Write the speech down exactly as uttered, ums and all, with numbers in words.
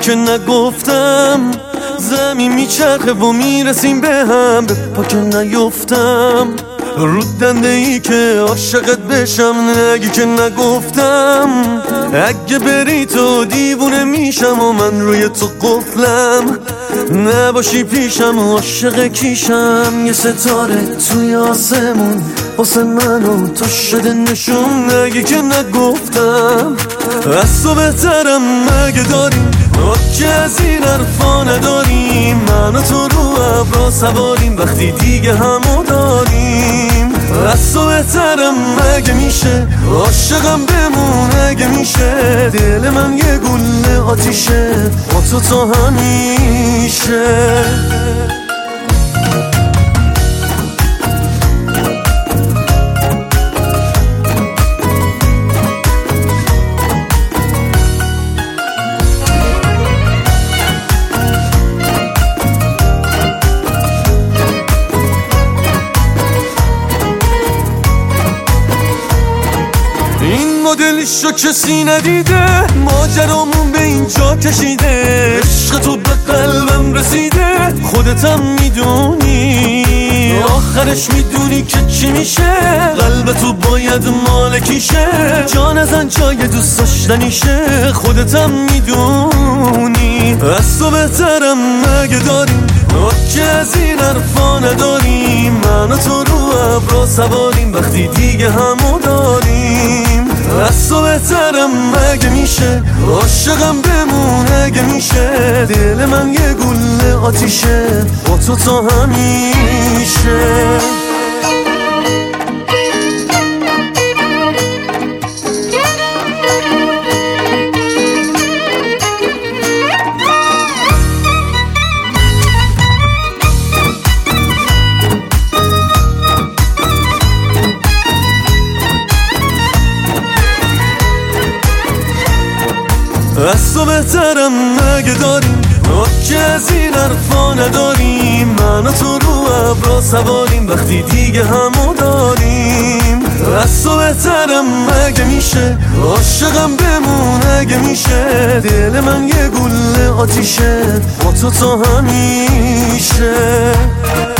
که نگفتم زمین میچرخه و میرسیم به هم، به پا که نیفتم رو دنده ای که عاشقت بشم. نگی که نگفتم اگه بری تو دیوونه میشم و من روی تو قفلم، نباشی پیشم و عاشق کیشم. یه ستاره توی آسمون واسه من و تو شده نشون. نگی که نگفتم از تو بهترم مگه داریم که از این حرفا نداریم. من و تو رو ابرا سواریم وقتی دیگه همو داریم. از تو بهترم مگه میشه عاشقم بمون اگه میشه. دل من یه گله آتیشه با تو تا همیشه. این مدلشو کسی ندیده، ماجرامون به اینجا کشیده. عشق تو به قلبم رسیده، خودتم میدونی آخرش میدونی که چی میشه. قلب تو باید مالکیشه، جان ازن جای دوست داشتنیشه. خودتم میدونی از تو بهترم مگه داریم که از این حرفا نداریم. من و تو رو ابرا سواریم وقتی دیگه همو داریم. از تو بهترم مگه میشه عاشقم بمون اگه میشه. دل من یه گله آتیشه با تو تا همیشه. از تو بهترم مگه داریم که از این حرفا نداریم. من و تو رو ابرا سواریم وقتی دیگه همو داریم. از تو بهترم مگه میشه عاشقم بمون اگه میشه. دل من یه گله آتیشه با تو تا همیشه.